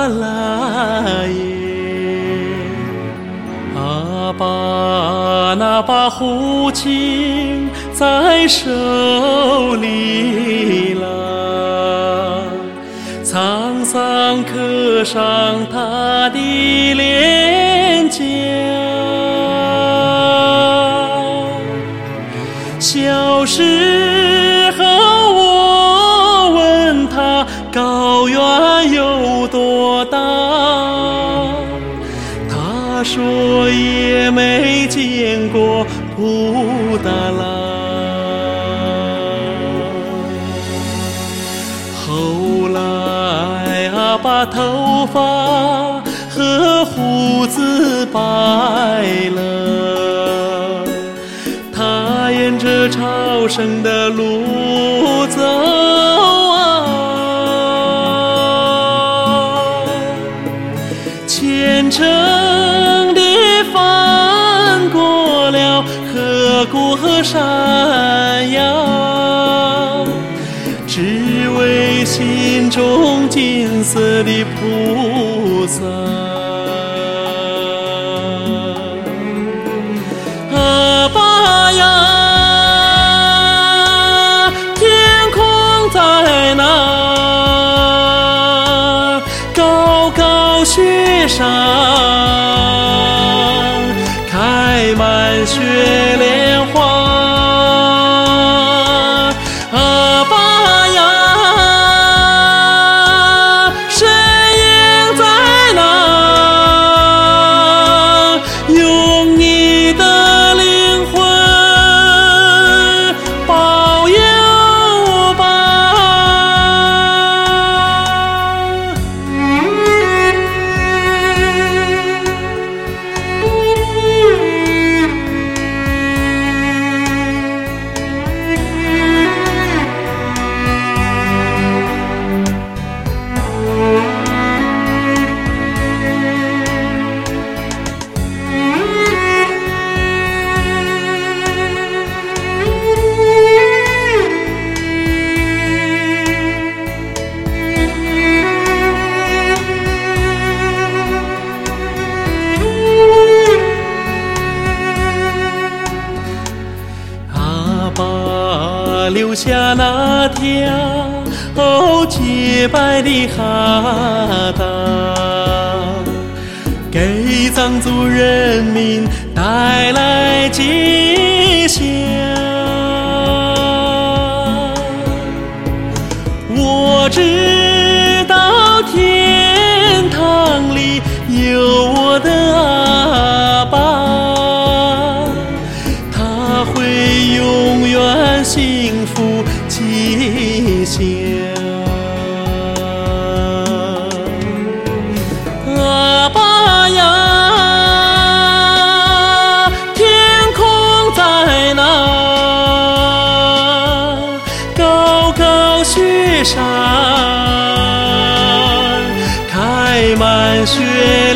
来耶。阿爸那把胡琴在手里了，沧桑刻上他的脸颊。小时候我问他高原有多大，他说也没见过布达拉。后来啊，把头发和胡子白了，他沿着朝圣的路走啊，虔诚地翻过了河谷和山崖，只为心中金色的菩萨。阿爸呀，天空在那高高雪山，开满雪莲花。阿爸呀，身影在那，用你的灵魂保佑吧。阿爸留下那条洁白的哈达，给藏族人民带来吉祥。我知道天堂里有我的阿爸，他会永远幸福吉祥。阿爸呀，天空在那高高雪山，开满雪